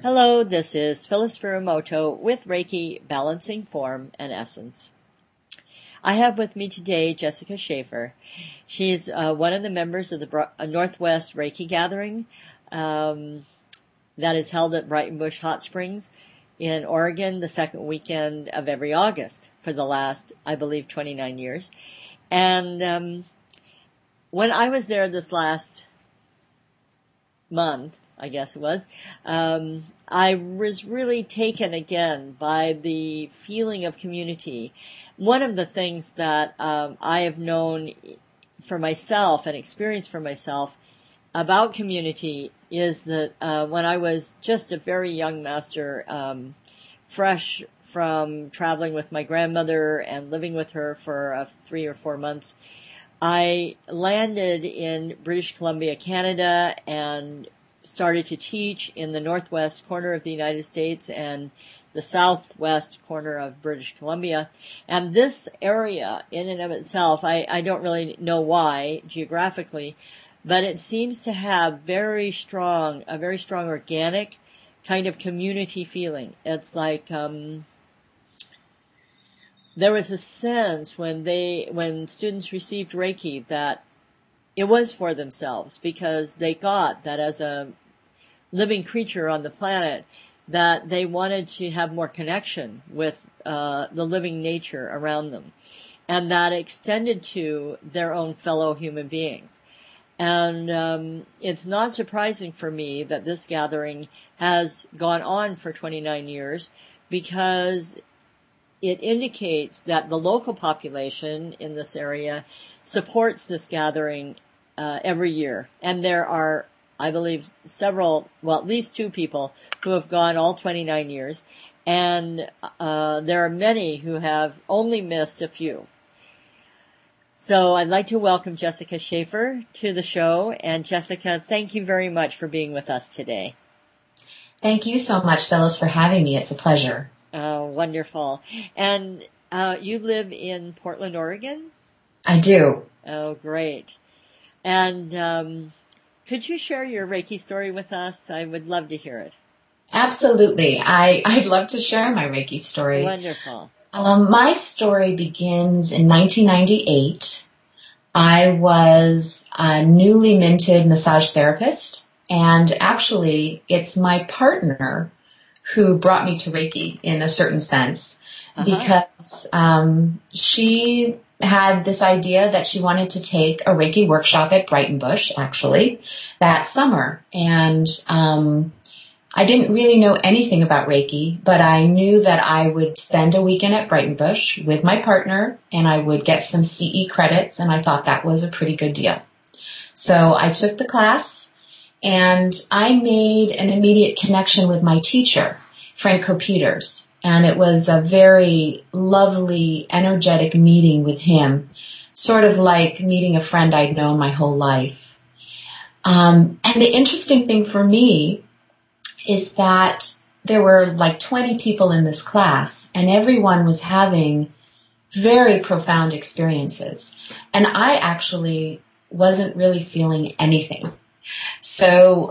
Hello, this is Phyllis Furumoto with Reiki Balancing Form and Essence. I have with me today Jessica Schaefer. She's one of the members of the Northwest Reiki Gathering that is held at Brighton Bush Hot Springs in Oregon the second weekend of every August for the last, I believe, 29 years. And when I was there this last month, I guess it was, I was really taken again by the feeling of community. One of the things that I have known for myself and experienced for myself about community is that when I was just a very young master, fresh from traveling with my grandmother and living with her for 3 or 4 months, I landed in British Columbia, Canada, and started to teach in the northwest corner of the United States and the southwest corner of British Columbia. And this area in and of itself, I don't really know why geographically, but it seems to have a very strong organic kind of community feeling. It's like there was a sense when students received Reiki that it was for themselves, because they got that as a living creature on the planet, that they wanted to have more connection with the living nature around them, and that extended to their own fellow human beings. And it's not surprising for me that this gathering has gone on for 29 years, because it indicates that the local population in this area supports this gathering every year. And there are, I believe, at least 2 people who have gone all 29 years. And there are many who have only missed a few. So I'd like to welcome Jessica Schaefer to the show. And Jessica, thank you very much for being with us today. Thank you so much, Phyllis, for having me. It's a pleasure. Oh, wonderful. And you live in Portland, Oregon? I do. Oh, great. And could you share your Reiki story with us? I would love to hear it. Absolutely. I'd love to share my Reiki story. Wonderful. My story begins in 1998. I was a newly minted massage therapist, and actually it's my partner who brought me to Reiki in a certain sense, because she had this idea that she wanted to take a Reiki workshop at Brighton Bush, actually, that summer. And I didn't really know anything about Reiki, but I knew that I would spend a weekend at Brighton Bush with my partner, and I would get some CE credits, and I thought that was a pretty good deal. So I took the class, and I made an immediate connection with my teacher, Franco Peters. And it was a very lovely, energetic meeting with him, sort of like meeting a friend I'd known my whole life. And the interesting thing for me is that there were like 20 people in this class, and everyone was having very profound experiences. And I actually wasn't really feeling anything. So,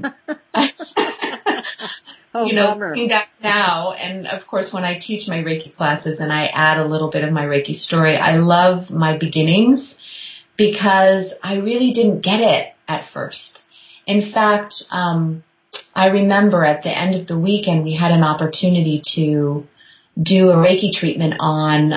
looking back now, and of course when I teach my Reiki classes and I add a little bit of my Reiki story, I love my beginnings because I really didn't get it at first. In fact, I remember at the end of the weekend we had an opportunity to do a Reiki treatment on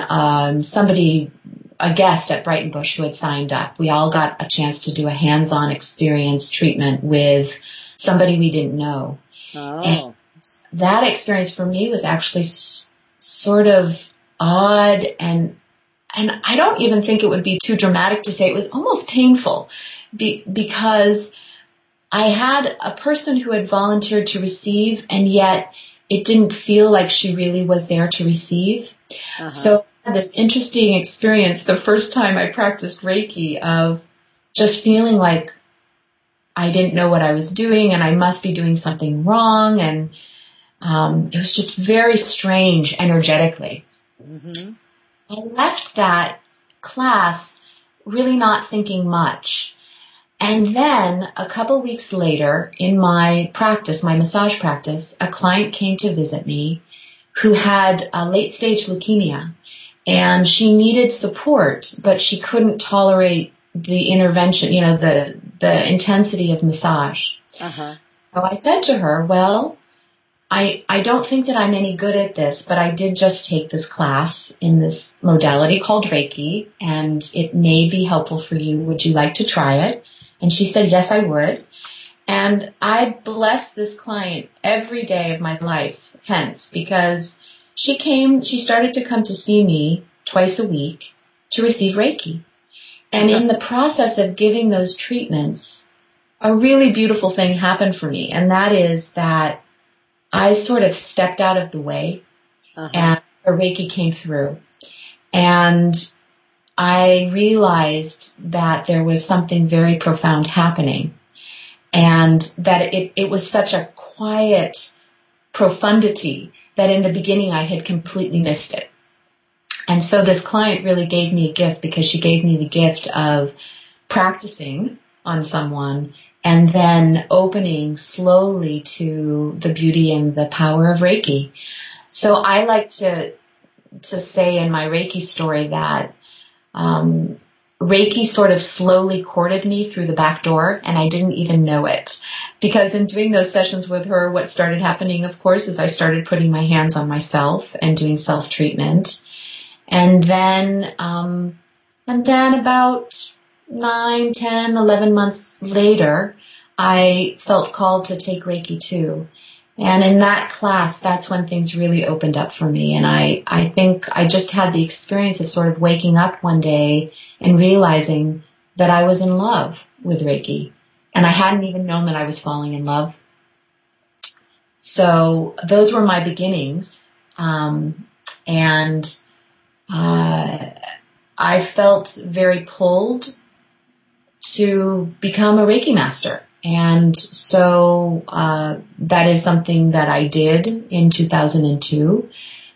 a guest at Brighton Bush who had signed up. We all got a chance to do a hands-on experience treatment with somebody we didn't know. Oh. And that experience for me was actually sort of odd, and I don't even think it would be too dramatic to say it was almost painful because I had a person who had volunteered to receive, and yet it didn't feel like she really was there to receive. So I had this interesting experience the first time I practiced Reiki of just feeling like I didn't know what I was doing and I must be doing something wrong. And it was just very strange energetically. Mm-hmm. I left that class really not thinking much. And then a couple weeks later, in my practice, my massage practice, a client came to visit me who had a late-stage leukemia. And she needed support, but she couldn't tolerate the intervention, the intensity of massage. Uh-huh. So I said to her, well, I don't think that I'm any good at this, but I did just take this class in this modality called Reiki, and it may be helpful for you. Would you like to try it? And she said, yes, I would. And I blessed this client every day of my life, hence, because she started to come to see me twice a week to receive Reiki. And in the process of giving those treatments, a really beautiful thing happened for me. And that is that I sort of stepped out of the way and the Reiki came through. And I realized that there was something very profound happening and that it was such a quiet profundity that in the beginning I had completely missed it. And so this client really gave me a gift because she gave me the gift of practicing on someone and then opening slowly to the beauty and the power of Reiki. So I like to say in my Reiki story that Reiki sort of slowly courted me through the back door, and I didn't even know it. Because in doing those sessions with her, what started happening, of course, is I started putting my hands on myself and doing self-treatment. And then about 9, 10, 11 months later, I felt called to take Reiki too. And in that class, that's when things really opened up for me. And I think I just had the experience of sort of waking up one day and realizing that I was in love with Reiki. And I hadn't even known that I was falling in love. So those were my beginnings. I felt very pulled to become a Reiki master. And so that is something that I did in 2002.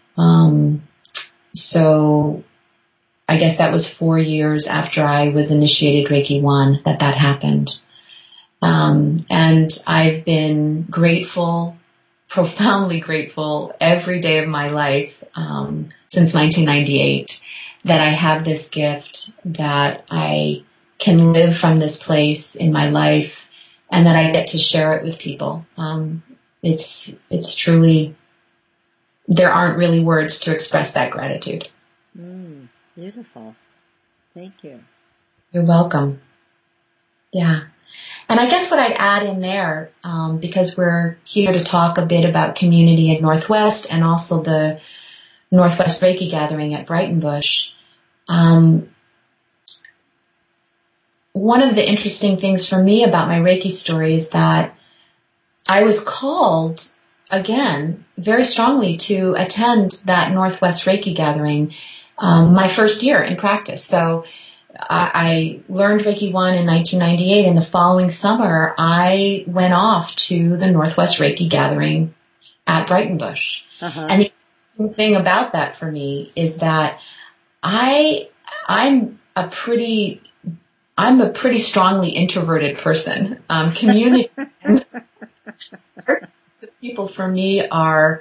So I guess that was 4 years after I was initiated Reiki 1 that happened. And I've been grateful, profoundly grateful every day of my life since 1998 that I have this gift, that I can live from this place in my life, and that I get to share it with people. It's truly, there aren't really words to express that gratitude. Beautiful. Thank you. You're welcome. Yeah. And I guess what I'd add in there, because we're here to talk a bit about community at Northwest and also the Northwest Reiki gathering at Breitenbush. One of the interesting things for me about my Reiki story is that I was called, again, very strongly to attend that Northwest Reiki gathering my first year in practice. So I learned Reiki 1 in 1998, and the following summer I went off to the Northwest Reiki gathering at Breitenbush. And the interesting thing about that for me is that I'm a pretty strongly introverted person. Community people for me are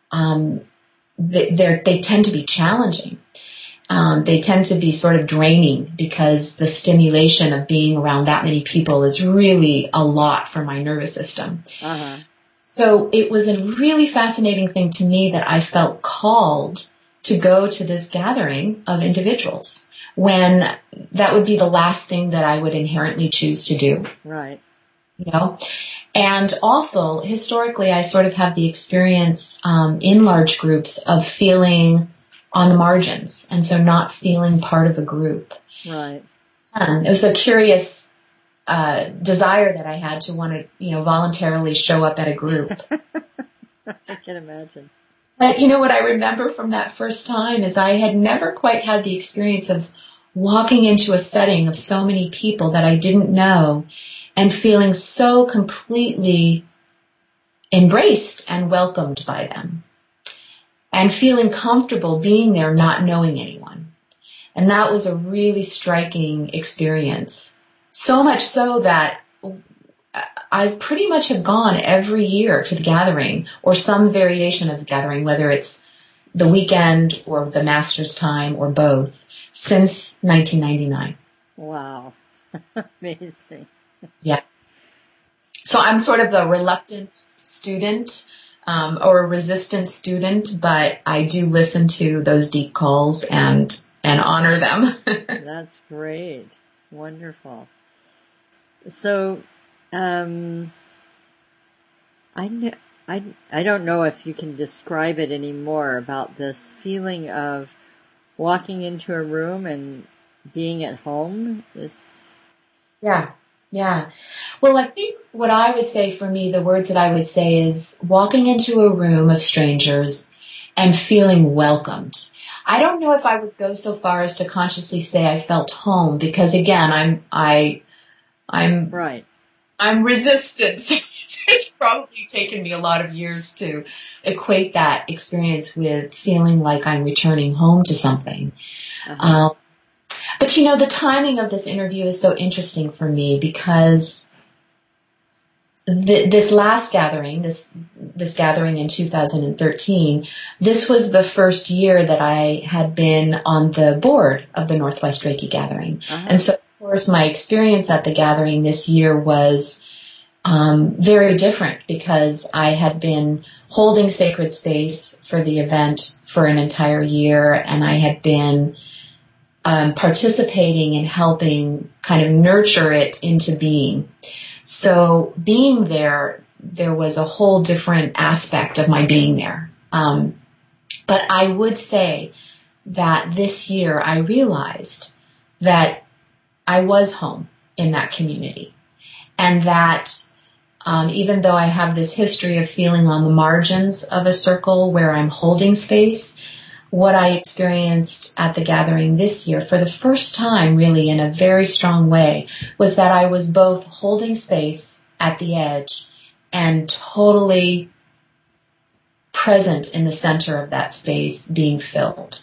they tend to be challenging. They tend to be sort of draining because the stimulation of being around that many people is really a lot for my nervous system. So it was a really fascinating thing to me that I felt called to go to this gathering of individuals when that would be the last thing that I would inherently choose to do. Right. You know? And also, historically, I sort of have the experience in large groups of feeling on the margins, and so not feeling part of a group. Right. It was a curious desire that I had to want to, voluntarily show up at a group. I can imagine. But what I remember from that first time is I had never quite had the experience of walking into a setting of so many people that I didn't know and feeling so completely embraced and welcomed by them, and feeling comfortable being there, not knowing anyone. And that was a really striking experience. So much so that I pretty much have gone every year to the gathering or some variation of the gathering, whether it's the weekend or the master's time or both, since 1999. Wow. Amazing. Yeah. So I'm sort of a reluctant student, or a resistant student, but I do listen to those deep calls and honor them. That's great. Wonderful. So, I don't know if you can describe it anymore about this feeling of walking into a room and being at home. Yeah. Well, I think what I would say for me, the words that I would say is walking into a room of strangers and feeling welcomed. I don't know if I would go so far as to consciously say I felt home, because again, I'm right. I'm resistant. So it's probably taken me a lot of years to equate that experience with feeling like I'm returning home to something. Uh-huh. But the timing of this interview is so interesting for me because this last gathering, this gathering in 2013, this was the first year that I had been on the board of the Northwest Reiki Gathering. Uh-huh. And so, of course, my experience at the gathering this year was very different because I had been holding sacred space for the event for an entire year, and I had been participating and helping kind of nurture it into being. So being there was a whole different aspect of my being there. But I would say that this year I realized that I was home in that community, and that even though I have this history of feeling on the margins of a circle where I'm holding space, what I experienced at the gathering this year for the first time really in a very strong way was that I was both holding space at the edge and totally present in the center of that space being filled.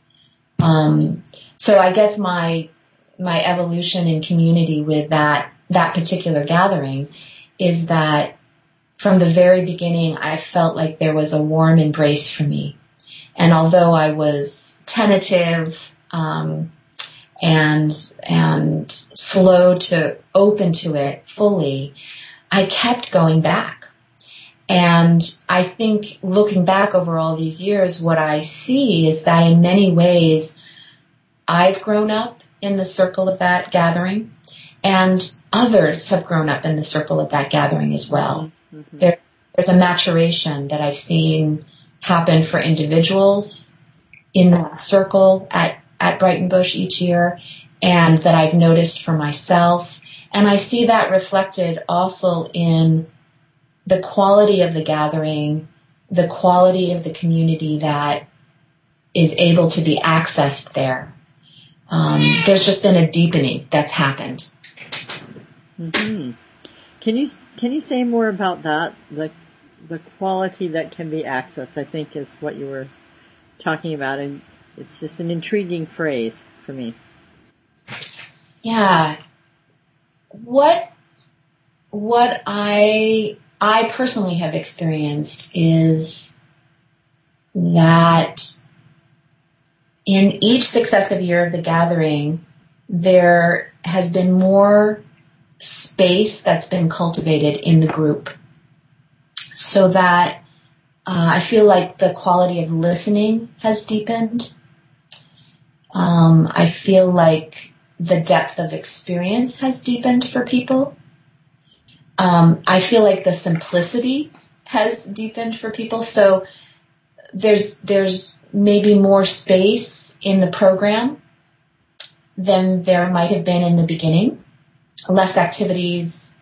So I guess my evolution in community with that particular gathering is that from the very beginning I felt like there was a warm embrace for me. And although I was tentative and slow to open to it fully, I kept going back. And I think looking back over all these years, what I see is that in many ways I've grown up in the circle of that gathering, and others have grown up in the circle of that gathering as well. Mm-hmm. There's a maturation that I've seen happen for individuals in that circle at Brighton Bush each year, and that I've noticed for myself. And I see that reflected also in the quality of the gathering, the quality of the community that is able to be accessed there. There's just been a deepening that's happened. Mm-hmm. Can you say more about that? The quality that can be accessed, I think, is what you were talking about, and it's just an intriguing phrase for me. Yeah. What I personally have experienced is that in each successive year of the gathering, there has been more space that's been cultivated in the group, so that I feel like the quality of listening has deepened. I feel like the depth of experience has deepened for people. I feel like the simplicity has deepened for people. So there's maybe more space in the program than there might have been in the beginning. Less activities,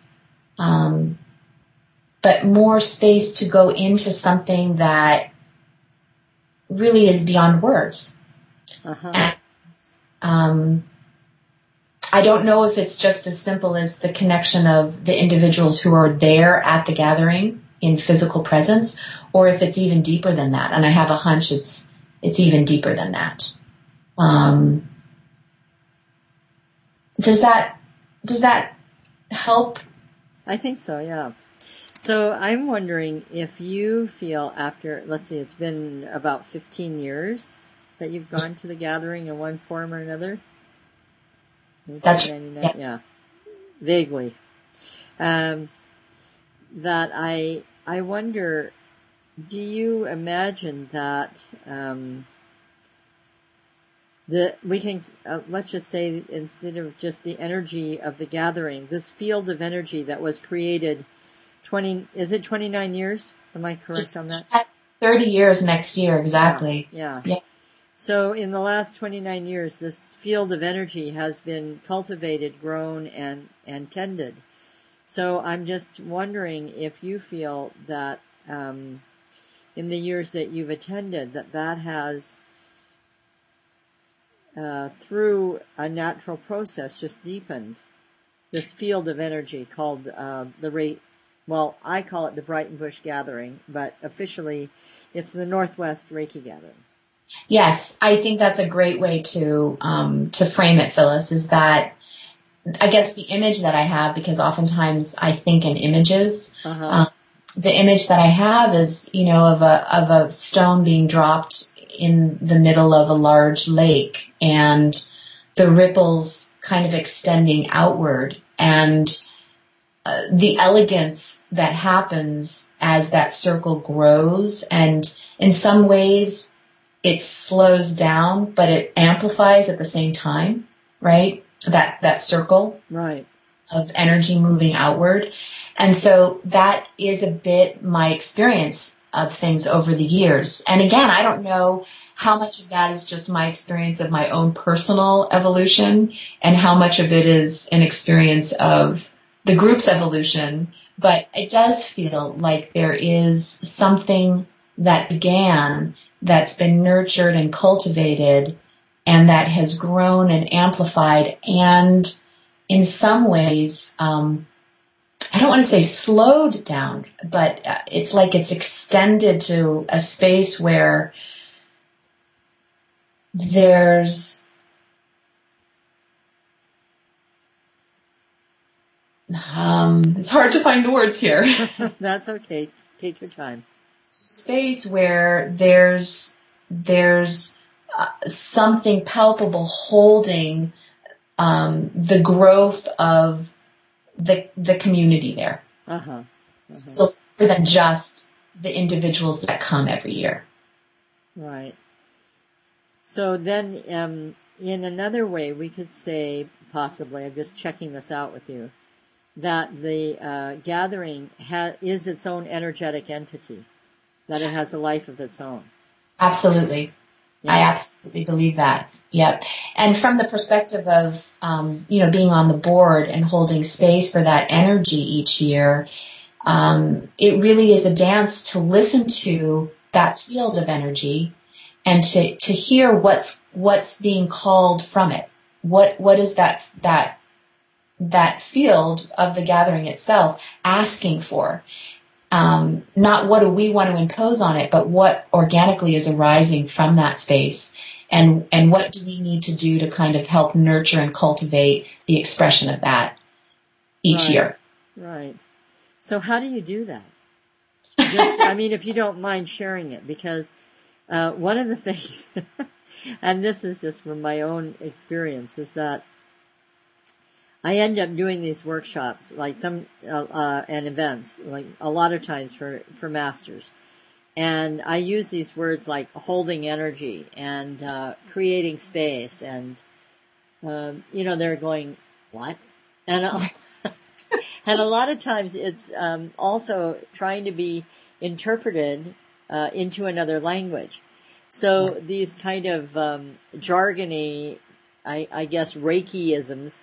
but more space to go into something that really is beyond words. Uh-huh. And, I don't know if it's just as simple as the connection of the individuals who are there at the gathering in physical presence, or if it's even deeper than that. And I have a hunch it's even deeper than that. Does that does that help? I think so, yeah. So I'm wondering if you feel after, let's see, it's been about 15 years that you've gone to the gathering in one form or another? That's 1999, yeah, vaguely. That I wonder, do you imagine that we can, let's just say, instead of just the energy of the gathering, this field of energy that was created 29 years? Am I correct on that? 30 years next year, exactly. Yeah. So in the last 29 years, this field of energy has been cultivated, grown, and tended. So I'm just wondering if you feel that in the years that you've attended, that has, through a natural process, just deepened this field of energy called I call it the Brighton Bush Gathering, but officially it's the Northwest Reiki Gathering. Yes, I think that's a great way to frame it, Phyllis, is that I guess the image that I have, because oftentimes I think in images, the image that I have is, of a stone being dropped in the middle of a large lake and the ripples kind of extending outward, and the elegance that happens as that circle grows, and in some ways it slows down, but it amplifies at the same time, right? That circle of energy moving outward. And so that is a bit my experience of things over the years. And again, I don't know how much of that is just my experience of my own personal evolution and how much of it is an experience of the group's evolution, but it does feel like there is something that began, that's been nurtured and cultivated, and that has grown and amplified, and in some ways, I don't want to say slowed down, but it's like it's extended to a space where there's it's hard to find the words here. That's okay. Take your time. Space where there's something palpable holding the growth of the community there. Still bigger than just the individuals that come every year. Right. So then, in another way, we could say, possibly, I'm just checking this out with you, that the gathering is its own energetic entity, that it has a life of its own. Absolutely. Yes. I absolutely believe that. Yep. And from the perspective of, being on the board and holding space for that energy each year, it really is a dance to listen to that field of energy and to hear what's being called from it. What is that field of the gathering itself asking for? Not what do we want to impose on it, but what organically is arising from that space, and what do we need to do to kind of help nurture and cultivate the expression of that each year. Right. So how do you do that? Just, if you don't mind sharing it, because one of the things, and this is just from my own experience, is that I end up doing these workshops, like and events, like a lot of times for masters. And I use these words like holding energy and creating space. And, they're going, what? And, and a lot of times it's also trying to be interpreted into another language. So these kind of jargony, I guess, Reiki-isms,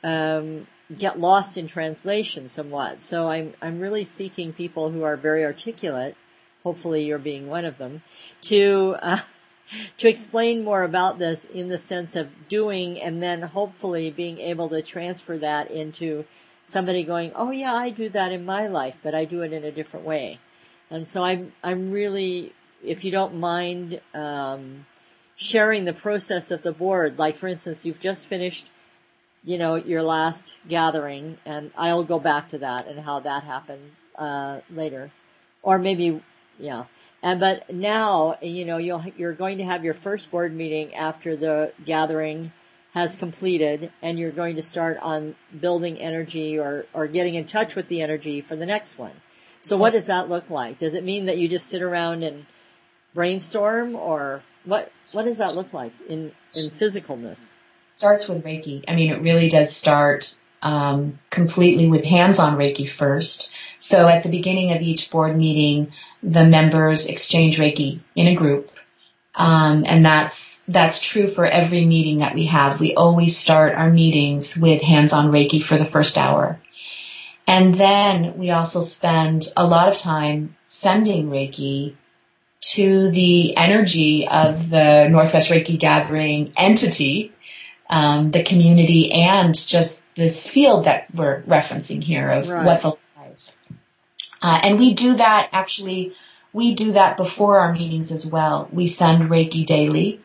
get lost in translation somewhat. So I'm really seeking people who are very articulate, hopefully you're being one of them, to explain more about this in the sense of doing, and then hopefully being able to transfer that into somebody going, oh yeah, I do that in my life, but I do it in a different way. And so I'm really, if you don't mind, sharing the process of the board, like for instance, you've just finished your last gathering, and I'll go back to that and how that happened later, or maybe, yeah. But now, you're going to have your first board meeting after the gathering has completed, and you're going to start on building energy or getting in touch with the energy for the next one. So what does that look like? Does it mean that you just sit around and brainstorm, or what does that look like in physicalness? Starts with Reiki. I mean, it really does start completely with hands-on Reiki first. So at the beginning of each board meeting, the members exchange Reiki in a group. And that's true for every meeting that we have. We always start our meetings with hands-on Reiki for the first hour. And then we also spend a lot of time sending Reiki to the energy of the Northwest Reiki Gathering entity, the community, and just this field that we're referencing here of what's alive. And we do that before our meetings as well. We send Reiki daily,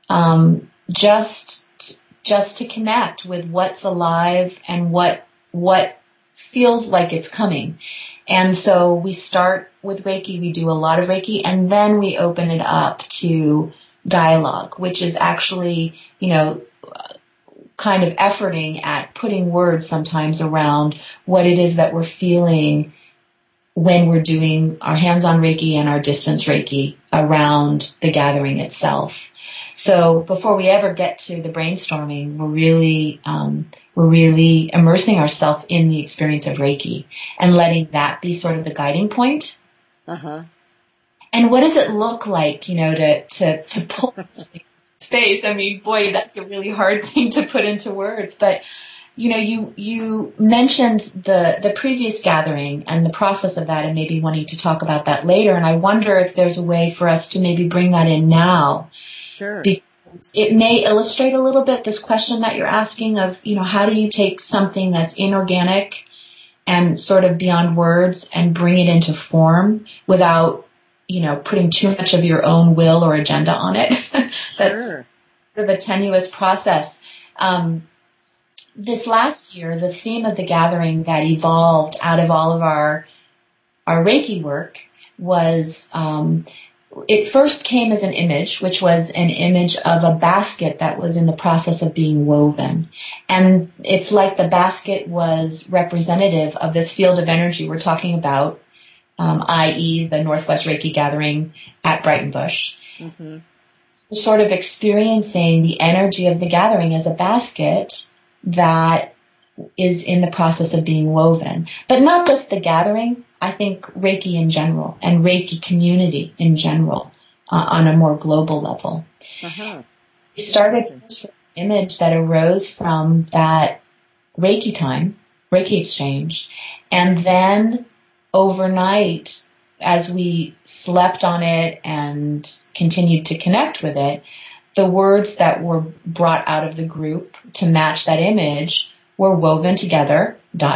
just to connect with what's alive and what feels like it's coming. And so we start with Reiki, we do a lot of Reiki, and then we open it up to dialogue, which is actually, kind of efforting at putting words sometimes around what it is that we're feeling when we're doing our hands-on Reiki and our distance Reiki around the gathering itself. So before we ever get to the brainstorming, we're really immersing ourselves in the experience of Reiki and letting that be sort of the guiding point. Uh-huh. And what does it look like, to pull something in space? I mean, boy, that's a really hard thing to put into words. But, you mentioned the previous gathering and the process of that and maybe wanting to talk about that later. And I wonder if there's a way for us to maybe bring that in now. Sure. Because it may illustrate a little bit this question that you're asking of, how do you take something that's inorganic and sort of beyond words and bring it into form without, putting too much of your own will or agenda on it. That's sure. Sort of a tenuous process. This last year, the theme of the gathering that evolved out of all of our Reiki work was, it first came as an image, which was an image of a basket that was in the process of being woven. And it's like the basket was representative of this field of energy we're talking about, i.e. the Northwest Reiki Gathering at Brighton Bush. Mm-hmm. Sort of experiencing the energy of the gathering as a basket that is in the process of being woven. But not just the gathering, I think Reiki in general and Reiki community in general on a more global level. Uh-huh. We started with an image that arose from that Reiki time, Reiki exchange, and then overnight, as we slept on it and continued to connect with it, the words that were brought out of the group to match that image were woven together, ...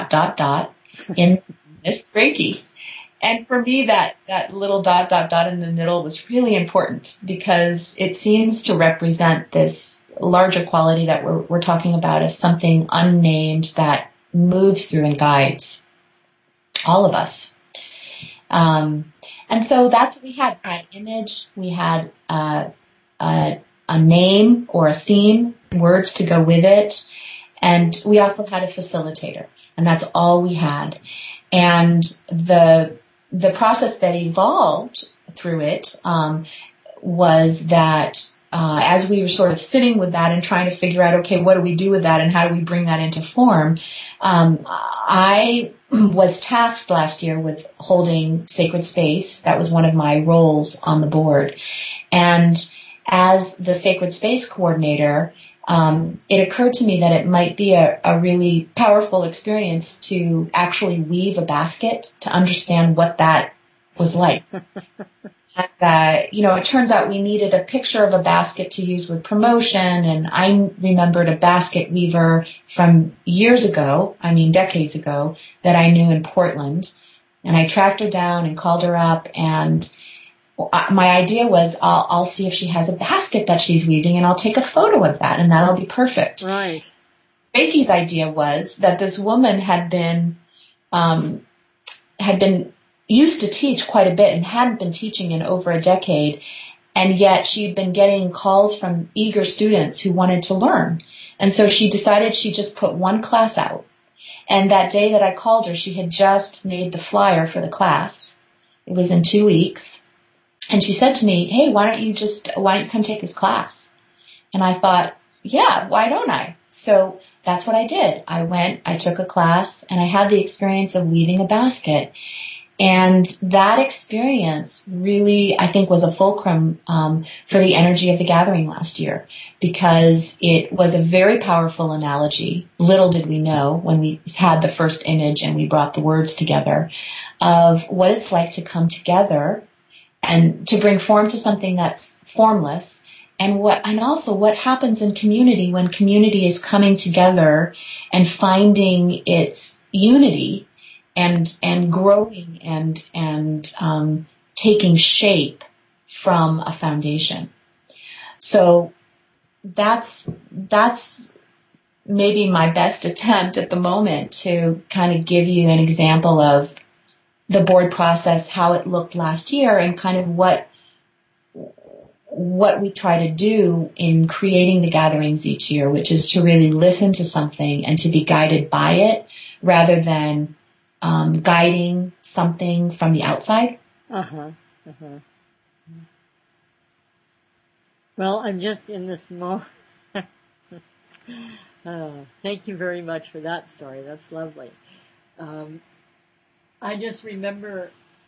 in this Reiki. And for me, that little ... in the middle was really important because it seems to represent this larger quality that we're talking about of something unnamed that moves through and guides all of us. And so that's what we had. We had an image, we had a name or a theme, words to go with it, and we also had a facilitator, and that's all we had. And the process that evolved through it was that as we were sort of sitting with that and trying to figure out, okay, what do we do with that and how do we bring that into form, I was tasked last year with holding Sacred Space. That was one of my roles on the board. And as the Sacred Space coordinator, it occurred to me that it might be a really powerful experience to actually weave a basket to understand what that was like. And, it turns out we needed a picture of a basket to use with promotion, and I remembered a basket weaver from years ago, decades ago, that I knew in Portland, and I tracked her down and called her up, and my idea was I'll see if she has a basket that she's weaving, and I'll take a photo of that, and that'll be perfect. Right. Reiki's idea was that this woman had been used to teach quite a bit and hadn't been teaching in over a decade, and yet she'd been getting calls from eager students who wanted to learn. And so she decided she'd just put one class out. And that day that I called her, she had just made the flyer for the class. It was in 2 weeks. And she said to me, hey, why don't you come take this class? And I thought, yeah, why don't I? So that's what I did. I went, I took a class, and I had the experience of weaving a basket. And that experience really, I think, was a fulcrum for the energy of the gathering last year, because it was a very powerful analogy. Little did we know when we had the first image and we brought the words together of what it's like to come together and to bring form to something that's formless, and also what happens in community when community is coming together and finding its unity and growing and taking shape from a foundation. So that's maybe my best attempt at the moment to kind of give you an example of the board process, how it looked last year, and kind of what we try to do in creating the gatherings each year, which is to really listen to something and to be guided by it rather than guiding something from the outside. Well, I'm just in this moment. Thank you very much for that story. That's lovely. I just remember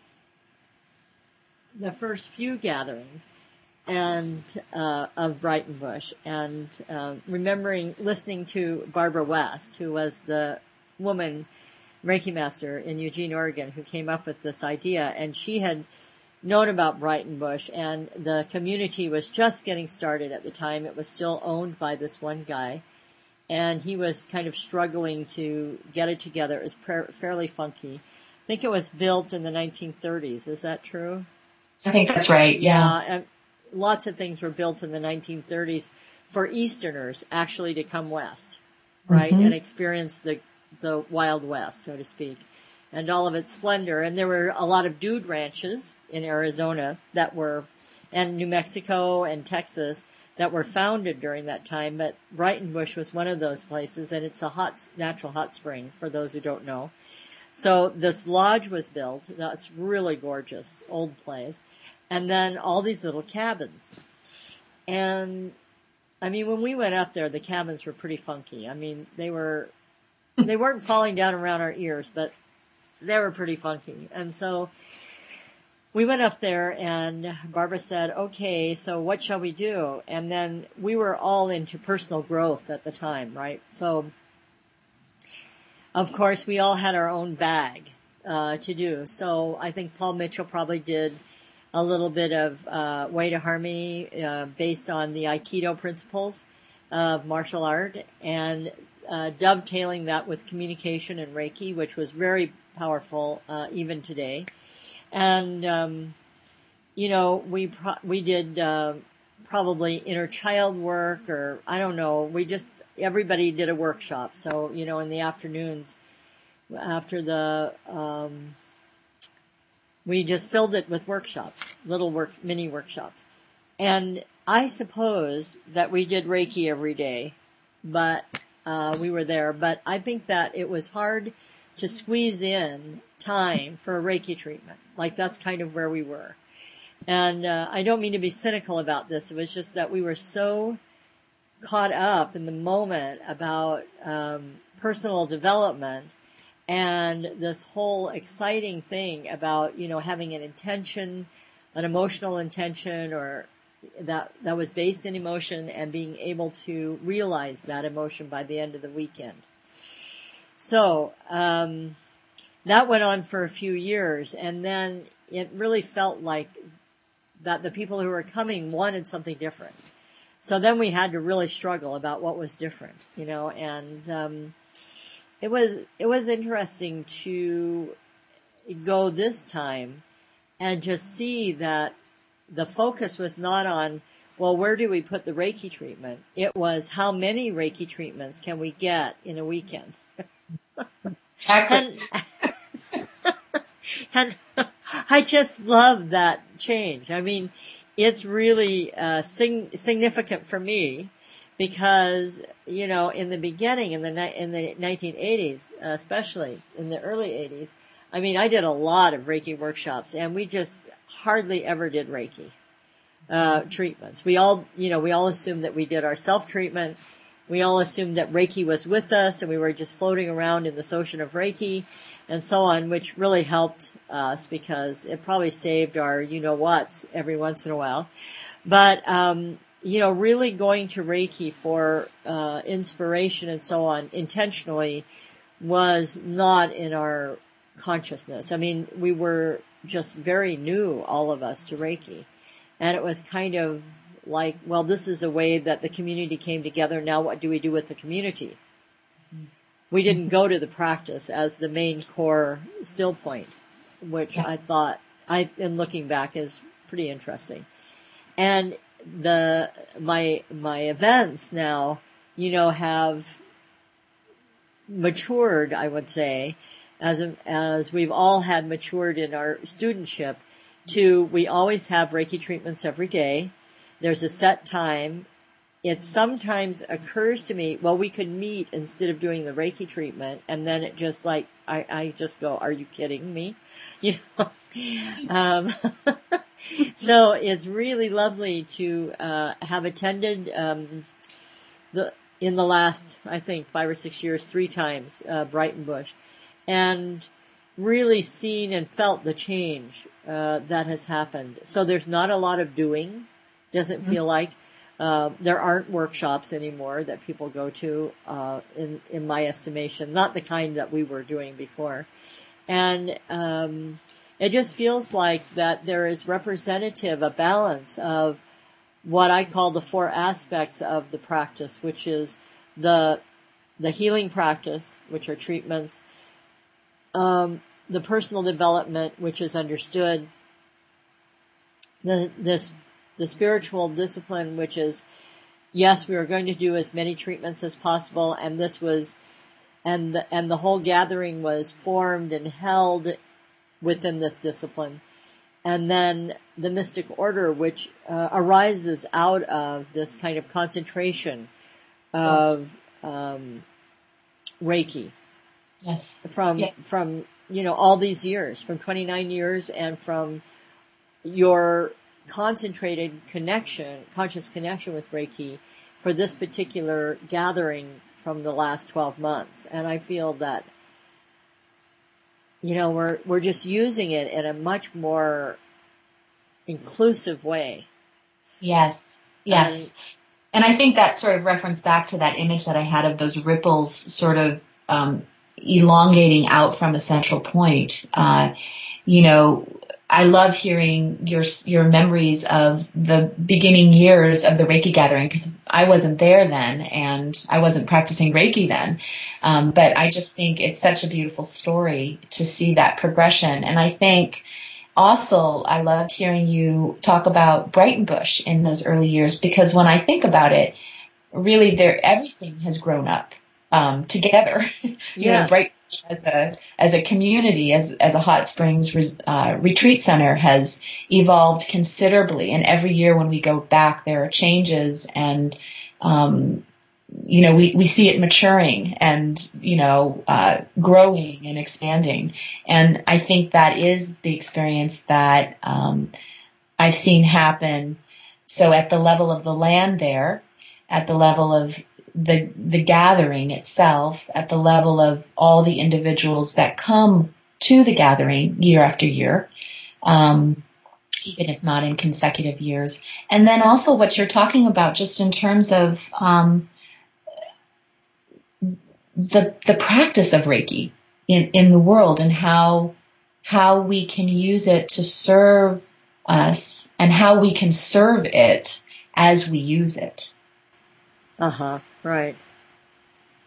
the first few gatherings and of Breitenbush, and remembering listening to Barbara West, who was the woman Reiki master in Eugene, Oregon, who came up with this idea, and she had known about Breitenbush, and the community was just getting started at the time. It was still owned by this one guy, and he was kind of struggling to get it together. It was fairly funky. I think it was built in the 1930s. Is that true? I think that's right, yeah. And lots of things were built in the 1930s for Easterners actually to come west, right, and experience the Wild West, so to speak, and all of its splendor. And there were a lot of dude ranches in Arizona and New Mexico and Texas that were founded during that time, but Breitenbush was one of those places, and it's a natural hot spring, for those who don't know. So this lodge was built. That's really gorgeous, old place. And then all these little cabins. And, I mean, when we went up there, the cabins were pretty funky. I mean, they weren't falling down around our ears, but they were pretty funky. And so we went up there, and Barbara said, okay, so what shall we do? And then we were all into personal growth at the time, right? So, of course, we all had our own bag to do. So I think Paul Mitchell probably did a little bit of Way to Harmony based on the Aikido principles of martial art, and dovetailing that with communication and Reiki, which was very powerful even today. And we did probably inner child work, or I don't know. Everybody did a workshop. So in the afternoons after we just filled it with workshops, mini workshops. And I suppose that we did Reiki every day, but we were there. But I think that it was hard to squeeze in time for a Reiki treatment. Like, that's kind of where we were. And I don't mean to be cynical about this. It was just that we were so caught up in the moment about personal development and this whole exciting thing about, having an intention, an emotional intention, or that was based in emotion, and being able to realize that emotion by the end of the weekend. So that went on for a few years, and then it really felt like that the people who were coming wanted something different. So then we had to really struggle about what was different, and it was interesting to go this time and just see that the focus was not on well, where do we put the Reiki treatment? It was, how many Reiki treatments can we get in a weekend? And, and I just love that change. I mean, it's really significant for me because, you know, in the beginning, in the 1980s, especially in the early 80s, I mean, I did a lot of Reiki workshops, and we just hardly ever did Reiki treatments. We all assumed that we did our self-treatment. We all assumed that Reiki was with us, and we were just floating around in this ocean of Reiki and so on, which really helped us because it probably saved our you-know-whats every once in a while. But, really going to Reiki for inspiration and so on intentionally was not in our consciousness. I mean, we were just very new, all of us, to Reiki. And it was kind of like, well, this is a way that the community came together. Now what do we do with the community? We didn't go to the practice as the main core still point, which I thought, in looking back, is pretty interesting. And my events now, have matured, I would say, as we've all had matured in our studentship we always have Reiki treatments every day. There's a set time. It sometimes occurs to me, well, we could meet instead of doing the Reiki treatment. And then it just I just go, are you kidding me? So it's really lovely to, have attended, in the last, I think, 5 or 6 years, 3 times, Breitenbush, and really seen and felt the change, that has happened. So there's not a lot of doing. Doesn't feel like. There aren't workshops anymore that people go to, in my estimation, not the kind that we were doing before. And, it just feels like that there is a balance of what I call the 4 aspects of the practice, which is the healing practice, which are treatments, the personal development, which is understood, the spiritual discipline, which is, yes, we are going to do as many treatments as possible, and this was, and the whole gathering was formed and held within this discipline. And then the mystic order, which arises out of this kind of concentration of Reiki. Yes. From all these years, from 29 years, and from your concentrated conscious connection with Reiki for this particular gathering from the last 12 months. And I feel that, we're just using it in a much more inclusive way. Yes. And I think that sort of reference back to that image that I had of those ripples sort of elongating out from a central point. I love hearing your memories of the beginning years of the Reiki gathering, because I wasn't there then and I wasn't practicing Reiki then. But I just think it's such a beautiful story to see that progression. And I think also I loved hearing you talk about Breitenbush in those early years, because when I think about it, really everything has grown up together. Breitenbush as a community, as a hot springs retreat center, has evolved considerably. And every year when we go back, there are changes, and we see it maturing and growing and expanding. And I think that is the experience that I've seen happen. So at the level of the land there, at the level of the gathering itself, at the level of all the individuals that come to the gathering year after year, even if not in consecutive years. And then also what you're talking about just in terms of the practice of Reiki in the world, and how we can use it to serve us, and how we can serve it as we use it. Right.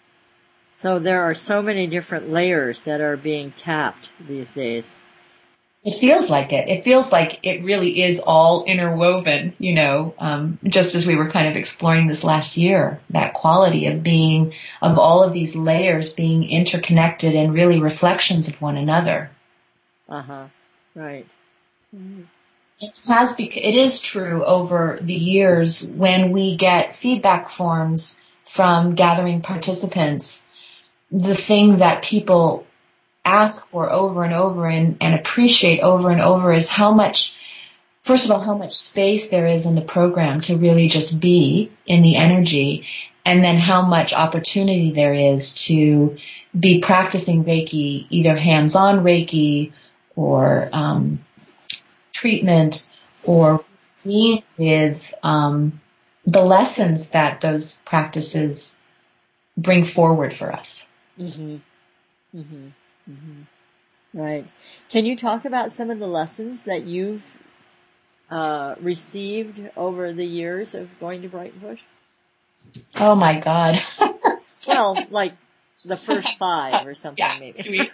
So there are so many different layers that are being tapped these days. It feels like it. It feels like it really is all interwoven, just as we were kind of exploring this last year, that quality of being, of all of these layers being interconnected and really reflections of one another. Uh-huh. Right. Mm-hmm. It is true over the years when we get feedback forms from gathering participants, the thing that people ask for over and over and appreciate over and over is first of all, how much space there is in the program to really just be in the energy, and then how much opportunity there is to be practicing Reiki, either hands-on Reiki or treatment, or being with the lessons that those practices bring forward for us. Mm-hmm. Mm-hmm. Mm-hmm. Right. Can you talk about some of the lessons that you've received over the years of going to Brighton Bush? Oh my God. Well, like the first 5 or something, yeah, maybe. Sweet.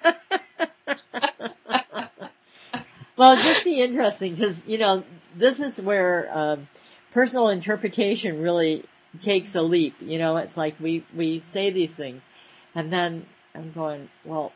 Well, it'd just be interesting because, this is where personal interpretation really takes a leap. It's like we say these things, and then I'm going, well,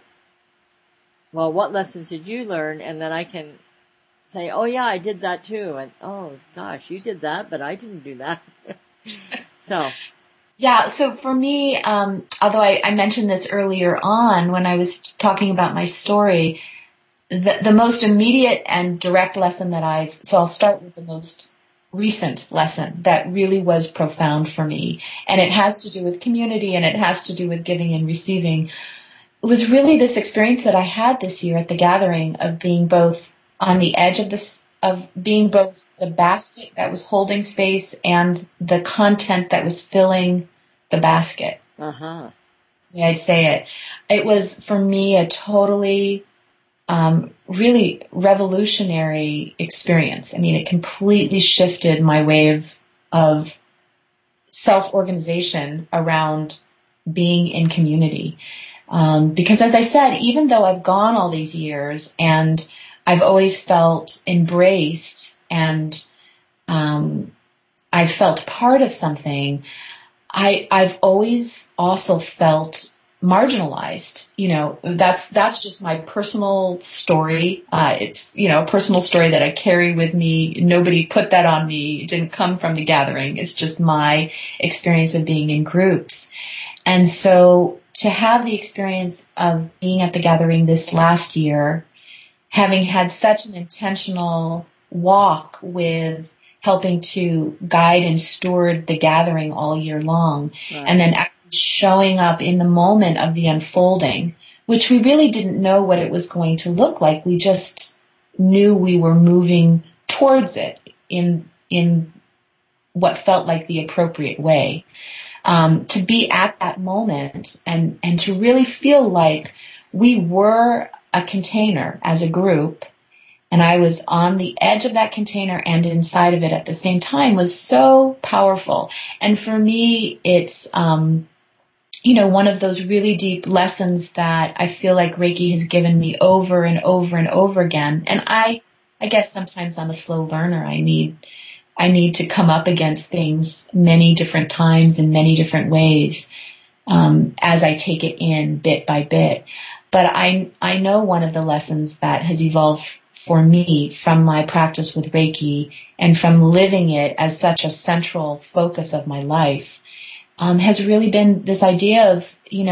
what lessons did you learn? And then I can say, oh yeah, I did that too. And oh gosh, you did that, but I didn't do that. So. Yeah, so for me, although I mentioned this earlier on when I was talking about my story, the most immediate and direct lesson so I'll start with the most recent lesson that really was profound for me. And it has to do with community, and it has to do with giving and receiving. It was really this experience that I had this year at the gathering of being both on the edge of being both the basket that was holding space and the content that was filling the basket. Uh-huh. Yeah, I'd say it. It was, for me, a totally really revolutionary experience. I mean, it completely shifted my way of self-organization around being in community. Because as I said, even though I've gone all these years and I've always felt embraced and I've felt part of something, I've always also felt marginalized. That's just my personal story. It's, a personal story that I carry with me. Nobody put that on me. It didn't come from the gathering. It's just my experience of being in groups. And so to have the experience of being at the gathering this last year, having had such an intentional walk with helping to guide and steward the gathering all year long, right, and then actually showing up in the moment of the unfolding, which we really didn't know what it was going to look like. We just knew we were moving towards it in what felt like the appropriate way. To be at that moment and to really feel like we were a container as a group, and I was on the edge of that container and inside of it at the same time, was so powerful. And for me, it's, one of those really deep lessons that I feel like Reiki has given me over and over and over again. And I guess sometimes I'm a slow learner. I need to come up against things many different times in many different ways, as I take it in bit by bit. But I know one of the lessons that has evolved for me from my practice with Reiki and from living it as such a central focus of my life, has really been this idea of,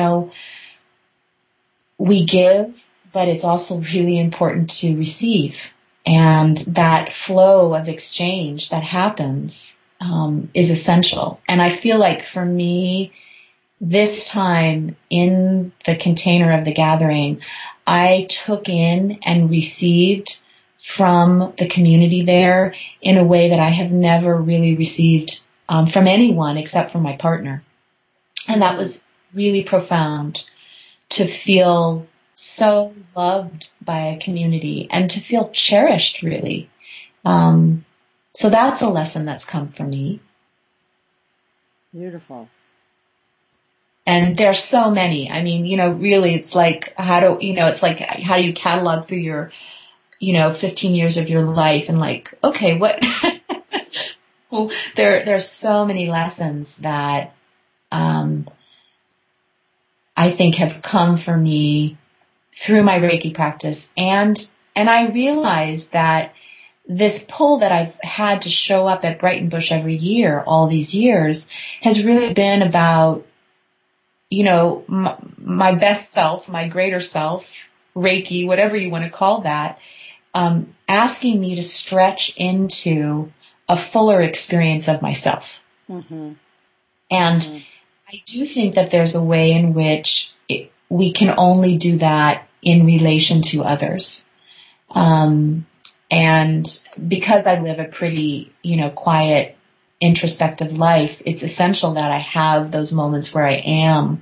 we give, but it's also really important to receive. And that flow of exchange that happens is essential. And I feel like for me, this time in the container of the gathering, I took in and received from the community there in a way that I have never really received from anyone except from my partner. And that was really profound, to feel so loved by a community and to feel cherished, really. So that's a lesson that's come from me. Beautiful. And there's so many. I mean, really, it's like, how do you catalog through 15 years of your life and like, okay, what, well, there's so many lessons that, I think have come for me through my Reiki practice. And I realized that this pull that I've had to show up at Brighton Bush every year, all these years, has really been about, my best self, my greater self, Reiki, whatever you want to call that, asking me to stretch into a fuller experience of myself. Mm-hmm. And mm-hmm. I do think that there's a way in which we can only do that in relation to others. And because I live a pretty, quiet, introspective life, it's essential that I have those moments where I am,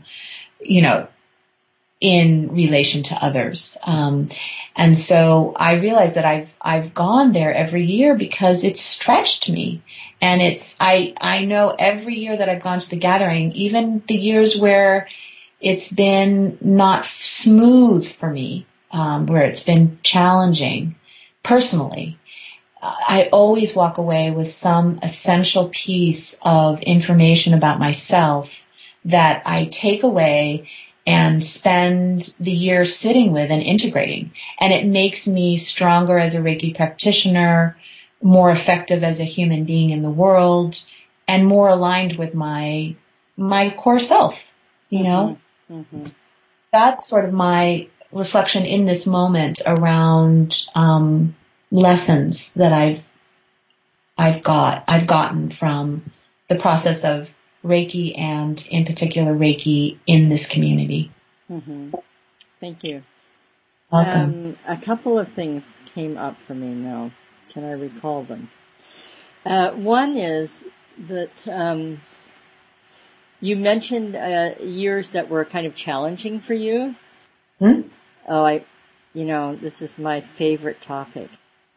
in relation to others. And so I realize that I've gone there every year because it's stretched me. And I know every year that I've gone to the gathering, even the years where it's been not smooth for me, where it's been challenging personally, I always walk away with some essential piece of information about myself that I take away and spend the year sitting with and integrating. And it makes me stronger as a Reiki practitioner, more effective as a human being in the world, and more aligned with my core self, Mm-hmm. Mm-hmm. That's sort of my reflection in this moment around lessons that I've gotten from the process of Reiki, and in particular Reiki in this community. Mm-hmm. Thank you. Welcome. A couple of things came up for me now. Can I recall them? One is that you mentioned years that were kind of challenging for you. Oh, this is my favorite topic.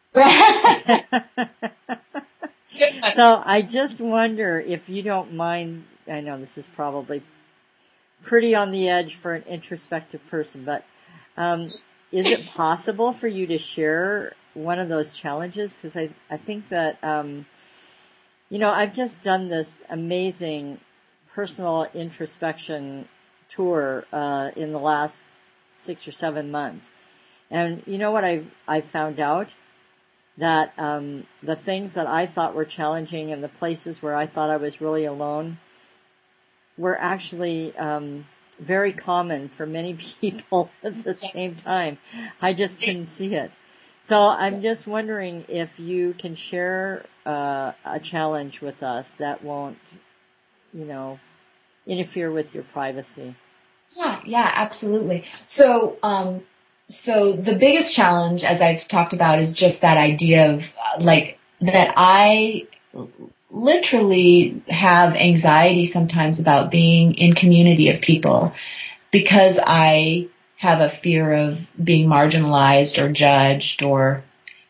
So I just wonder if you don't mind, I know this is probably pretty on the edge for an introspective person, but is it possible for you to share one of those challenges? Because I think that, I've just done this amazing personal introspection tour in the last 6 or 7 months. And you know what I've found out? That the things that I thought were challenging and the places where I thought I was really alone were actually very common for many people at the same time. I just couldn't see it. So I'm just wondering if you can share a challenge with us that won't, interfere with your privacy. Yeah, absolutely. So the biggest challenge, as I've talked about, is just that idea of that I literally have anxiety sometimes about being in community of people because I have a fear of being marginalized or judged or,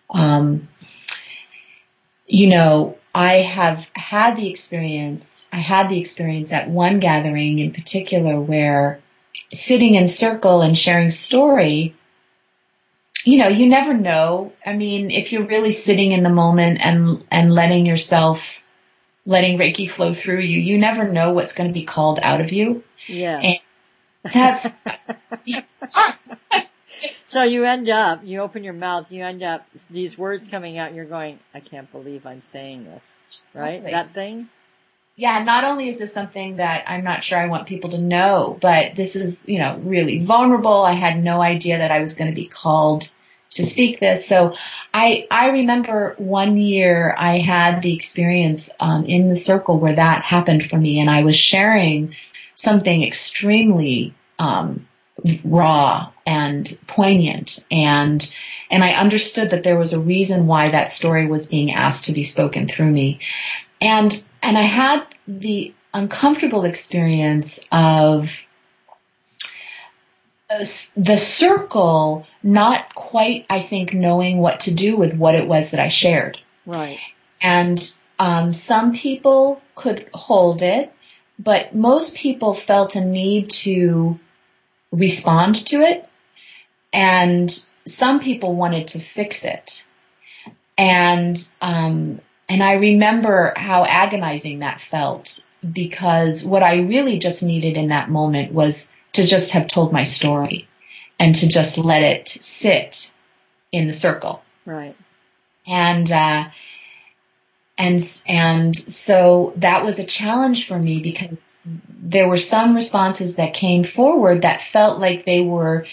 I had the experience at one gathering in particular where sitting in circle and sharing story, you never know. I mean, if you're really sitting in the moment and letting Reiki flow through you, you never know what's going to be called out of you. Yes. And that's... So you open your mouth, you end up, these words coming out, and you're going, I can't believe I'm saying this. Right? Exactly. That thing? Yeah, not only is this something that I'm not sure I want people to know, but this is, really vulnerable. I had no idea that I was going to be called to speak this. So I remember one year I had the experience in the circle where that happened for me, and I was sharing something extremely raw and poignant, and I understood that there was a reason why that story was being asked to be spoken through me. And I had the uncomfortable experience of the circle not quite, I think, knowing what to do with what it was that I shared. Right. And some people could hold it, but most people felt a need to respond to it. And some people wanted to fix it. And I remember how agonizing that felt, because what I really just needed in that moment was to just have told my story and to just let it sit in the circle. Right. And so that was a challenge for me, because there were some responses that came forward that felt like they were,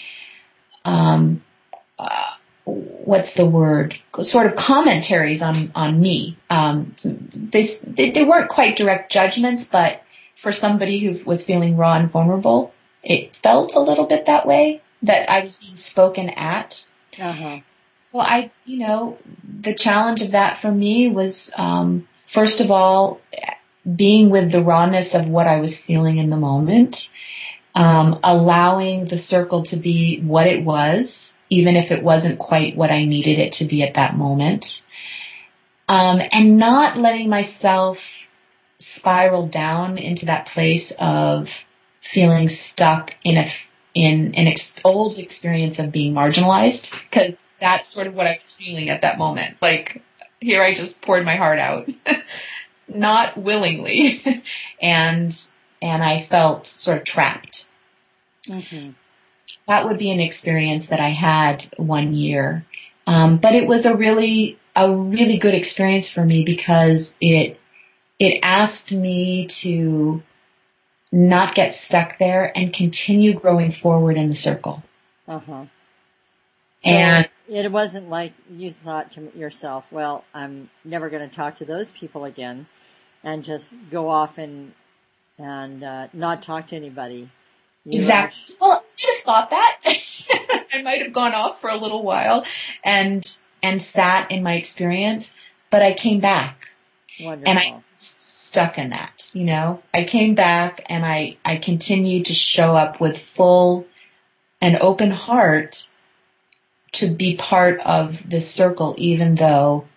what's the word? Sort of commentaries on me. They weren't quite direct judgments, but for somebody who was feeling raw and vulnerable, it felt a little bit that way, that I was being spoken at. Uh-huh. Well, the challenge of that for me was, first of all, being with the rawness of what I was feeling in the moment, allowing the circle to be what it was, even if it wasn't quite what I needed it to be at that moment, and not letting myself spiral down into that place of feeling stuck in an old experience of being marginalized, because that's sort of what I was feeling at that moment. Like, here I just poured my heart out, not willingly, and I felt sort of trapped. Mm-hmm. That would be an experience that I had one year, but it was a really good experience for me, because it asked me to not get stuck there and continue growing forward in the circle. Uh-huh. So and it wasn't like you thought to yourself, well, I'm never going to talk to those people again, and just go off and not talk to anybody. Exactly. Well, I might have thought that. I might have gone off for a little while and sat in my experience, but I came back. Wonderful. And I stuck in that, I came back, and I continued to show up with full and open heart to be part of this circle, even though,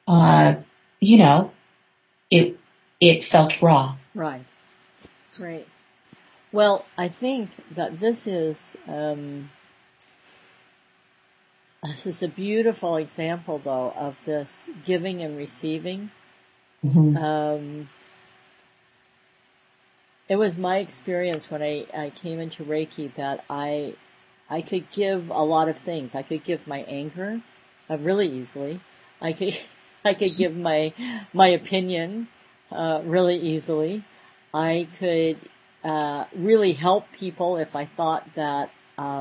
it felt raw. Right. Great. Well, I think that this is a beautiful example, though, of this giving and receiving. Mm-hmm. It was my experience when I came into Reiki that I could give a lot of things. I could give my anger really easily. I could give my opinion really easily. I could really help people if I thought that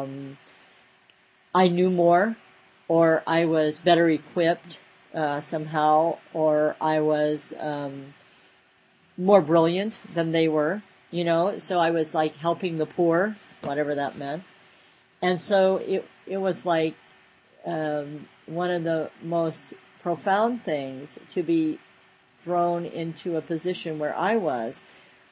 I knew more, or I was better equipped somehow, or I was more brilliant than they were, so I was like helping the poor, whatever that meant. And so it was like one of the most profound things to be thrown into a position where I was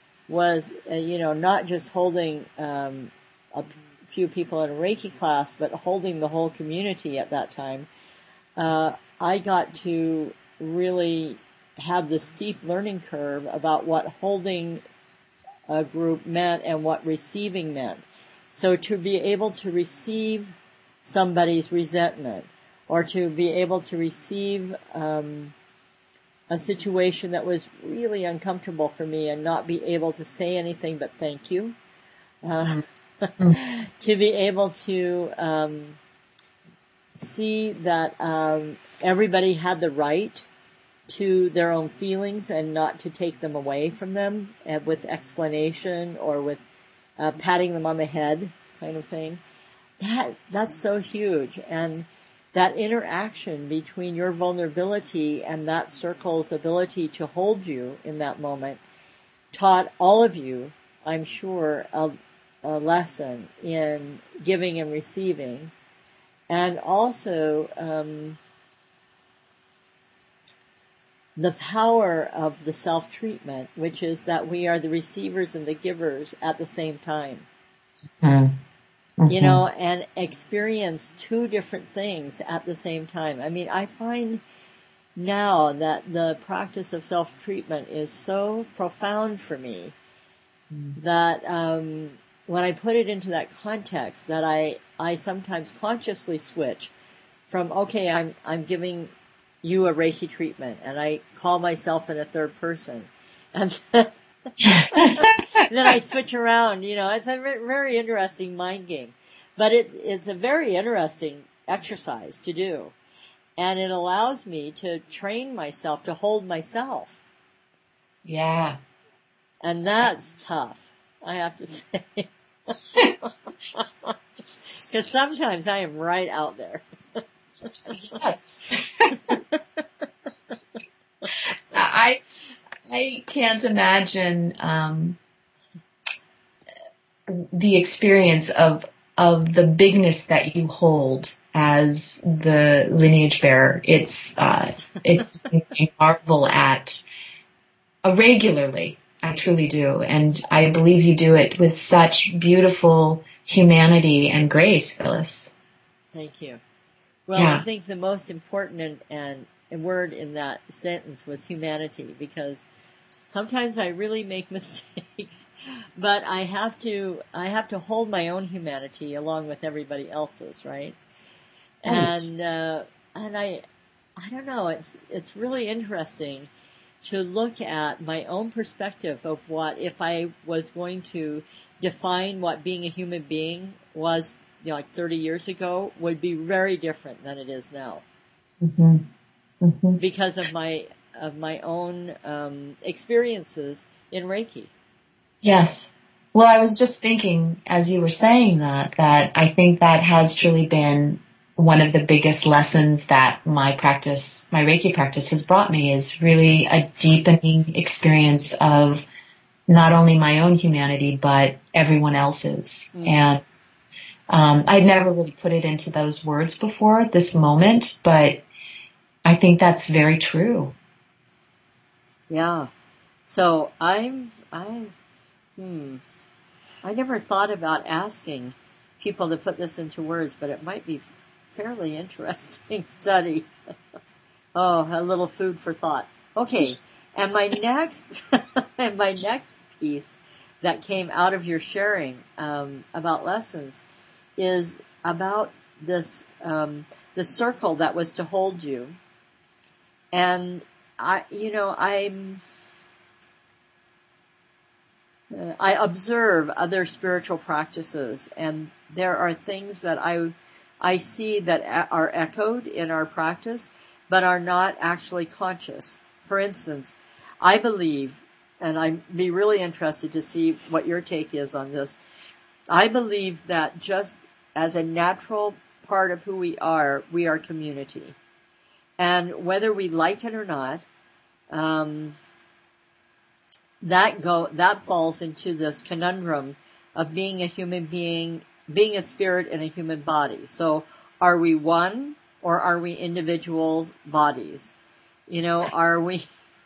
not just holding a few people in a Reiki class, but holding the whole community at that time. I got to really have the steep learning curve about what holding a group meant and what receiving meant. So to be able to receive somebody's resentment, or to be able to receive a situation that was really uncomfortable for me and not be able to say anything but thank you, to be able to see that everybody had the right to their own feelings and not to take them away from them with explanation or with patting them on the head kind of thing. That's so huge. And that interaction between your vulnerability and that circle's ability to hold you in that moment taught all of you, I'm sure, a lesson in giving and receiving. And also the power of the self-treatment, which is that we are the receivers and the givers at the same time. Mm-hmm. And experience two different things at the same time. I mean, I find now that the practice of self-treatment is so profound for me that when I put it into that context, that I sometimes consciously switch from, okay, I'm giving you a Reiki treatment, and I call myself in a third person. And then I switch around, it's a very interesting mind game. But it's a very interesting exercise to do. And it allows me to train myself to hold myself. Yeah. And that's tough, I have to say. Because sometimes I am right out there. Yes. I can't imagine the experience of the bigness that you hold as the lineage bearer. It's I marvel at regularly. I truly do, and I believe you do it with such beautiful humanity and grace, Phyllis. Thank you. Well, yeah. I think the most important and word in that sentence was humanity, because sometimes I really make mistakes, but I have to hold my own humanity along with everybody else's, right? And I don't know, it's really interesting to look at my own perspective of what, if I was going to define what being a human being was, like 30 years ago, would be very different than it is now. Mm-hmm. Mm-hmm. Because of my own experiences in Reiki. Yes. Well, I was just thinking as you were saying that I think that has truly been one of the biggest lessons that my Reiki practice has brought me, is really a deepening experience of not only my own humanity, but everyone else's. Mm. And I'd never really put it into those words before at this moment, but I think that's very true. Yeah. So I never thought about asking people to put this into words, but it might be fairly interesting study. Oh, a little food for thought. Okay. And my next piece that came out of your sharing about lessons is about this the circle that was to hold you. And I observe other spiritual practices, and there are things that I see that are echoed in our practice, but are not actually conscious. For instance, I believe, and I'd be really interested to see what your take is on this, I believe that just as a natural part of who we are community. And whether we like it or not, that falls into this conundrum of being a human being, being a spirit in a human body. So are we one, or are we individual bodies? Are we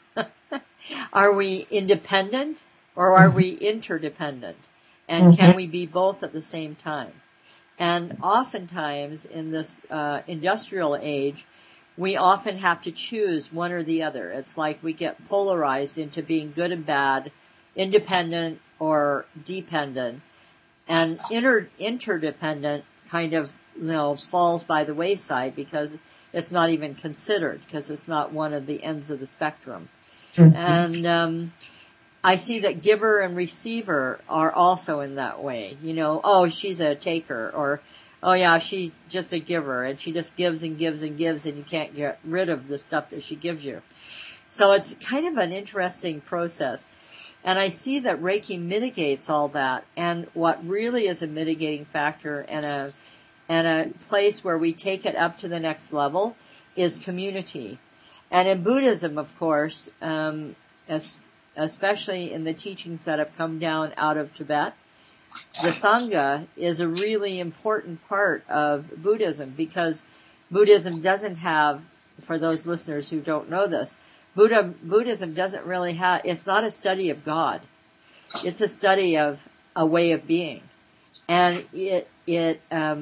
independent, or are we interdependent? And can we be both at the same time? And oftentimes in this industrial age, we often have to choose one or the other. It's like we get polarized into being good and bad, independent or dependent, and interdependent kind of falls by the wayside because it's not even considered, because it's not one of the ends of the spectrum. Mm-hmm. And I see that giver and receiver are also in that way. Oh, she's a taker, or oh yeah, she's just a giver, and she just gives and gives and gives, and you can't get rid of the stuff that she gives you. So it's kind of an interesting process. And I see that Reiki mitigates all that. And what really is a mitigating factor and a place where we take it up to the next level is community. And in Buddhism, of course, especially in the teachings that have come down out of Tibet, the Sangha is a really important part of Buddhism, because Buddhism doesn't have, for those listeners who don't know this, Buddhism doesn't really have, it's not a study of God. It's a study of a way of being. And it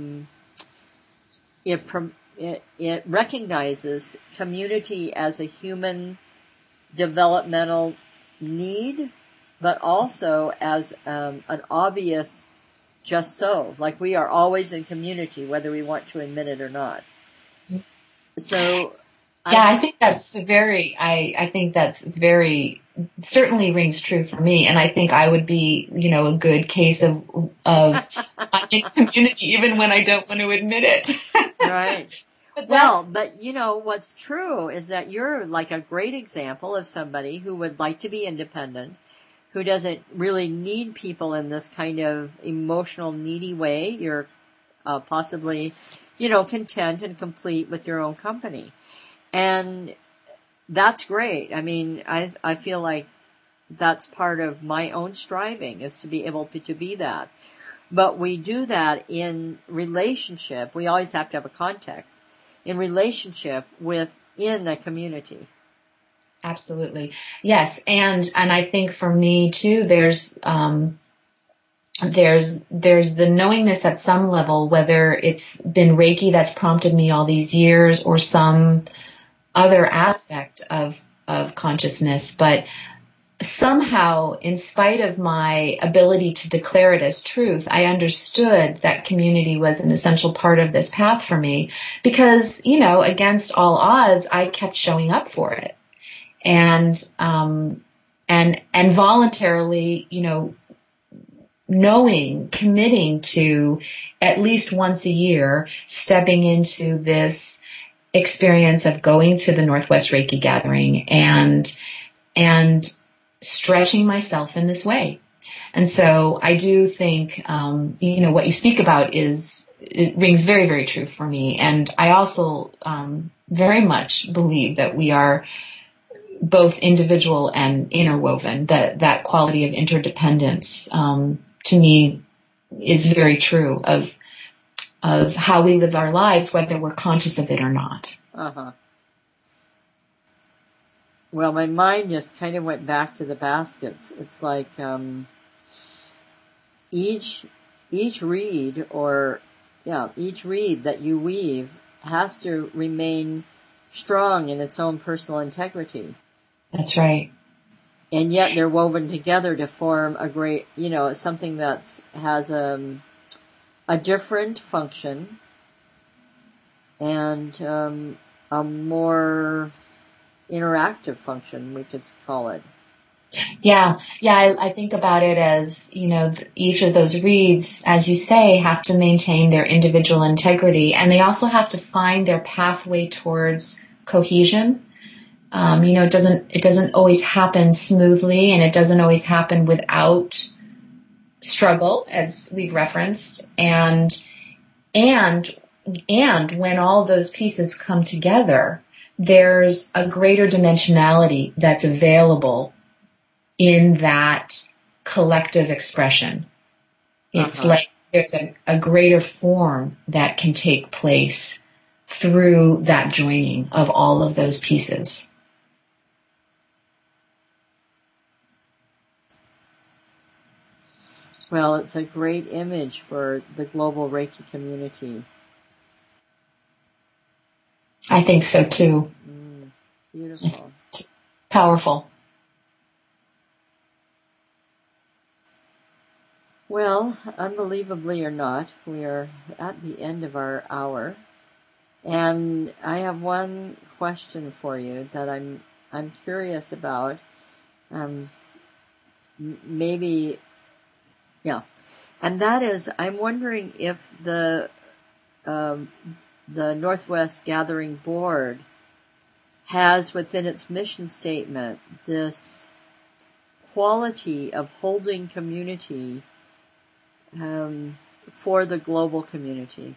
recognizes community as a human developmental need, but also as an obvious just so. Like we are always in community, whether we want to admit it or not. So Yeah, I think that's I think that's very, certainly rings true for me. And I think I would be, a good case of I'm in community even when I don't want to admit it. right. But Well, that's, but what's true is that you're like a great example of somebody who would like to be independent, who doesn't really need people in this kind of emotional, needy way. You're possibly, content and complete with your own company. And that's great. I mean, I feel like that's part of my own striving, is to be able to be that. But we do that in relationship. We always have to have a context in relationship within a community. absolutely. Yes. And I think for me too, there's the knowingness at some level, whether it's been Reiki that's prompted me all these years or some other aspect of consciousness, but somehow, in spite of my ability to declare it as truth, I understood that community was an essential part of this path for me because, against all odds, I kept showing up for it. And voluntarily, committing to at least once a year, stepping into this experience of going to the Northwest Reiki gathering and stretching myself in this way. And so I do think, what you speak about it rings very, very true for me. And I also very much believe that we are both individual and interwoven, that quality of interdependence, to me, is very true of how we live our lives, whether we're conscious of it or not. Uh-huh. Well, my mind just kind of went back to the baskets. It's like each reed each reed that you weave has to remain strong in its own personal integrity. That's right. And yet they're woven together to form a great, something that has a different function and a more interactive function, we could call it. Yeah. I think about it as, each of those reeds, as you say, have to maintain their individual integrity, and they also have to find their pathway towards cohesion. It doesn't always happen smoothly, and it doesn't always happen without struggle, as we've referenced. And when all those pieces come together, there's a greater dimensionality that's available in that collective expression. It's like there's a greater form that can take place through that joining of all of those pieces. Well, it's a great image for the global Reiki community. I think so too. Beautiful. Powerful. Well, unbelievably or not, we are at the end of our hour. And I have one question for you that I'm curious about. Maybe, yeah. And that is, I'm wondering if the Northwest Gathering Board has within its mission statement this quality of holding community for the global community.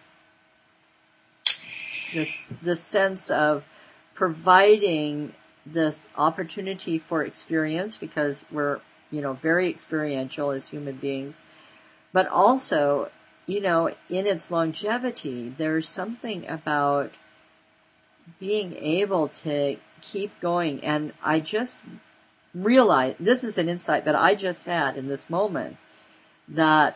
This sense of providing this opportunity for experience, because we're, very experiential as human beings, but also, in its longevity, there's something about being able to keep going. And I just realized, this is an insight that I just had in this moment, that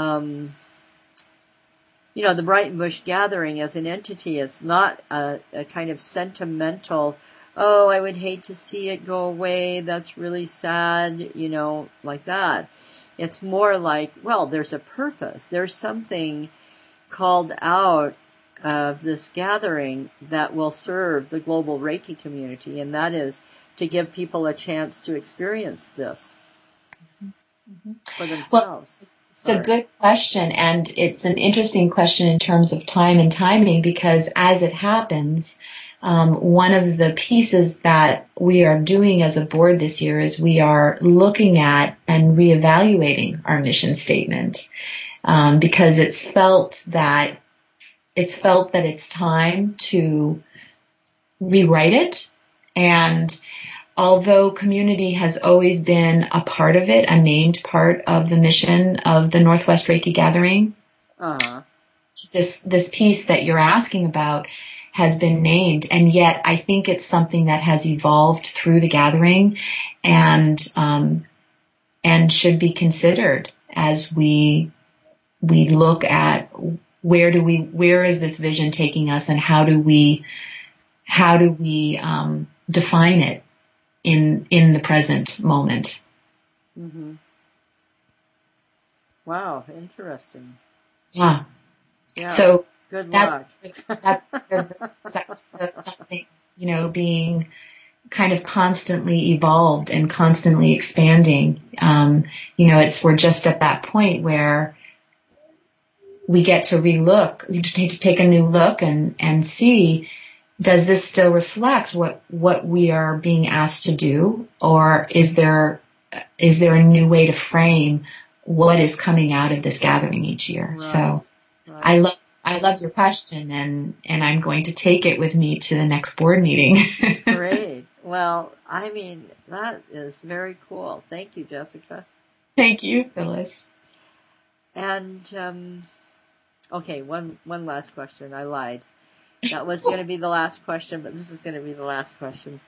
the Brighton Bush Gathering as an entity is not a kind of sentimental, oh, I would hate to see it go away, that's really sad, like that. It's more like, well, there's a purpose. There's something called out of this gathering that will serve the global Reiki community, and that is to give people a chance to experience this for themselves. Well, it's a good question, and it's an interesting question in terms of time and timing, because as it happens, one of the pieces that we are doing as a board this year is we are looking at and reevaluating our mission statement, because it's felt that it's time to rewrite it. And although community has always been a part of it, a named part of the mission of the Northwest Reiki Gathering, this piece that you're asking about has been named, and yet I think it's something that has evolved through the gathering, and should be considered as we look at where is this vision taking us, and how do we define it in the present moment. Mm-hmm. Wow, interesting. Yeah. So good luck. That's something, being kind of constantly evolved and constantly expanding. We're just at that point where we get to take a new look and see, does this still reflect what we are being asked to do, or is there a new way to frame what is coming out of this gathering each year? Right. So right. I love your question, and I'm going to take it with me to the next board meeting. Great. Well, that is very cool. Thank you, Jessica. Thank you, Phyllis. And okay, one last question. I lied. That was going to be the last question, but this is going to be the last question.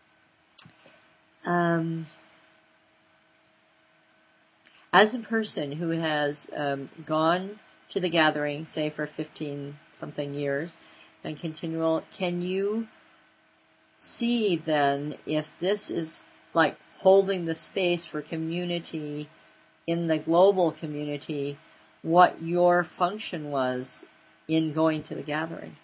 As a person who has gone to the gathering, say for 15-something years, and can you see then if this is like holding the space for community in the global community, what your function was in going to the gathering?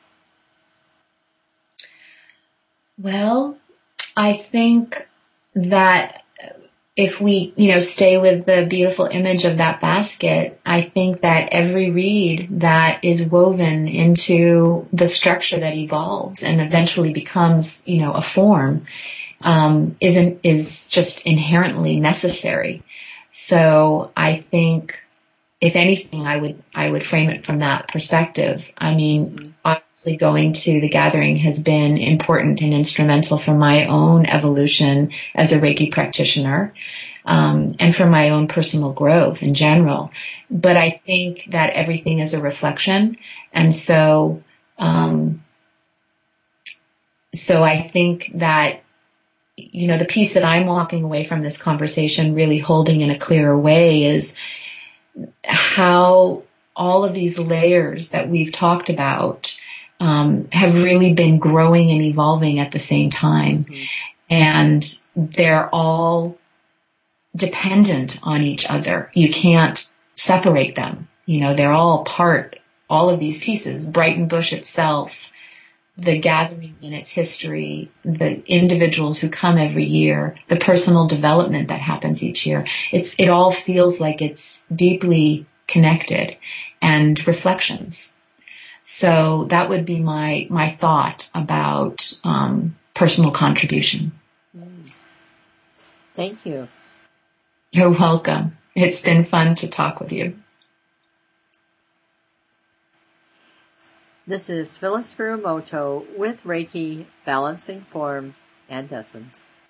Well, I think that if we, stay with the beautiful image of that basket, I think that every reed that is woven into the structure that evolves and eventually becomes, a form, is just inherently necessary. So I think, if anything, I would frame it from that perspective. Obviously going to the gathering has been important and instrumental for my own evolution as a Reiki practitioner, and for my own personal growth in general. But I think that everything is a reflection. And so I think that, the piece that I'm walking away from this conversation really holding in a clearer way is how all of these layers that we've talked about have really been growing and evolving at the same time. Mm-hmm. And they're all dependent on each other. You can't separate them. They're all of these pieces, Brighton Bush itself, the gathering in its history, the individuals who come every year, the personal development that happens each year. It all feels like it's deeply connected, and reflections. So that would be my thought about personal contribution. Thank you. You're welcome. It's been fun to talk with you. This is Phyllis Furumoto with Reiki, Balancing Form and Essence.